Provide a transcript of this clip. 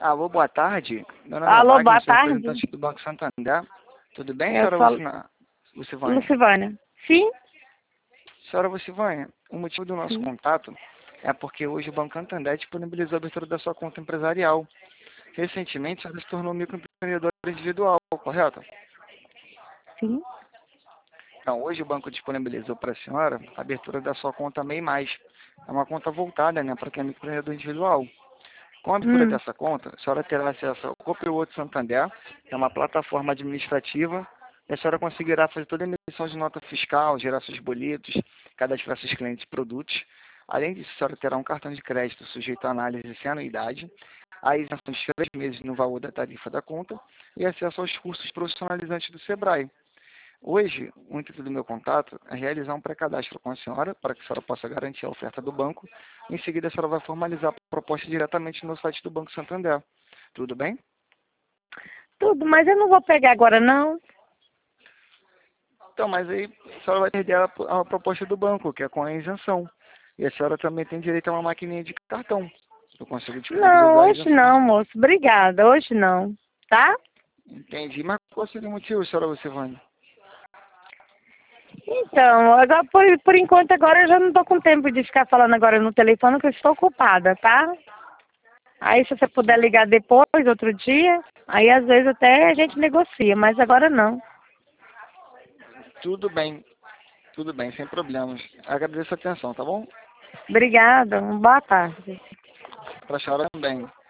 Alô, boa tarde. Meu nome é Alô, Wagner, boa sou tarde. representante do Banco Santander. Tudo bem, Eu senhora sou Lucivânia? Lucivânia. Sim? Senhora Lucivânia, o motivo do nosso Sim. contato é porque hoje o Banco Santander disponibilizou a abertura da sua conta empresarial. Recentemente, a senhora se tornou microempreendedora individual, correto? Sim. Então, hoje o banco disponibilizou para a senhora a abertura da sua conta MEI+. É uma conta voltada, né, para quem é microempreendedor individual. Com a abertura Hum. dessa conta, a senhora terá acesso ao Cooperoto Santander, que é uma plataforma administrativa, e a senhora conseguirá fazer toda a emissão de nota fiscal, gerar seus boletos, cadastrar seus clientes e produtos. Além disso, a senhora terá um cartão de crédito sujeito à análise sem anuidade, a isenção de 3 meses no valor da tarifa da conta e acesso aos cursos profissionalizantes do Sebrae. Hoje, o intuito do meu contato é realizar um pré-cadastro com a senhora, para que a senhora possa garantir a oferta do banco. Em seguida, a senhora vai formalizar a proposta diretamente no site do Banco Santander. Tudo bem? Tudo, mas eu não vou pegar agora, não. Então, mas aí a senhora vai perder a proposta do banco, que é com a isenção. E a senhora também tem direito a uma maquininha de cartão. Eu consigo Não, disponibilizar a hoje isenção. não, moço. Obrigada. Hoje não. Tá? Entendi. Mas qual seria o motivo, senhora Lucivânia? Então, agora, por enquanto, agora eu já não tô com tempo de ficar falando agora no telefone, que eu estou ocupada, tá? Aí, se você puder ligar depois, outro dia, aí às vezes até a gente negocia, mas agora não. Tudo bem, sem problemas. Agradeço a atenção, tá bom? Obrigada. Boa tarde. Para a senhora também.